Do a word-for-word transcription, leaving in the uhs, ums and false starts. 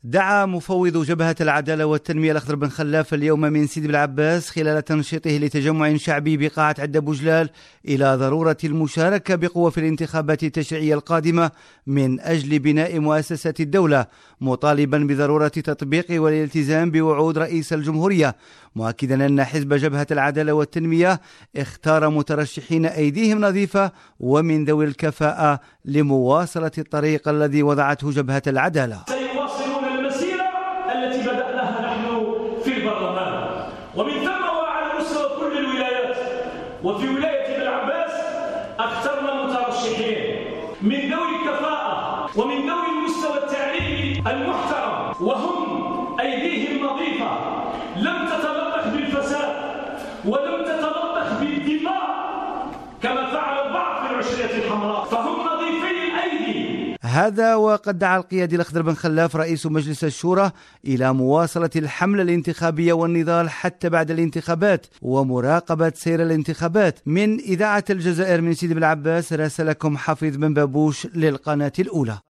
دعا مفوض جبهة العدالة والتنمية الأخضر بن خلاف اليوم من سيدي بالعباس خلال تنشيطه لتجمع شعبي بقاعة عدة بوجلال إلى ضرورة المشاركة بقوة في الانتخابات التشريعية القادمة من أجل بناء مؤسسة الدولة، مطالبا بضرورة تطبيق والالتزام بوعود رئيس الجمهورية، مؤكدا أن حزب جبهة العدالة والتنمية اختار مترشحين أيديهم نظيفة ومن ذوي الكفاءة لمواصلة الطريق الذي وضعته جبهة العدالة. التي بدأناها نحن في البرلمان، ومن ثم وعلى مستوى كل الولايات. وفي ولاية بالعباس اخترنا مترشحين من ذوي الكفاءة ومن ذوي المستوى التعليمي المحترم، وهم أيديهم نظيفة لم تتلطخ بالفساد ولم تتلطخ بالدماء كما فعل البعض في العشرية الحمراء، فهم نظيفي الأيدي. هذا وقد دعا القيادي الأخضر بن خلاف رئيس مجلس الشورى إلى مواصلة الحملة الانتخابية والنضال حتى بعد الانتخابات ومراقبة سير الانتخابات. من إذاعة الجزائر من سيدي بالعباس، راسلكم حفيظ بن بابوش للقناة الأولى.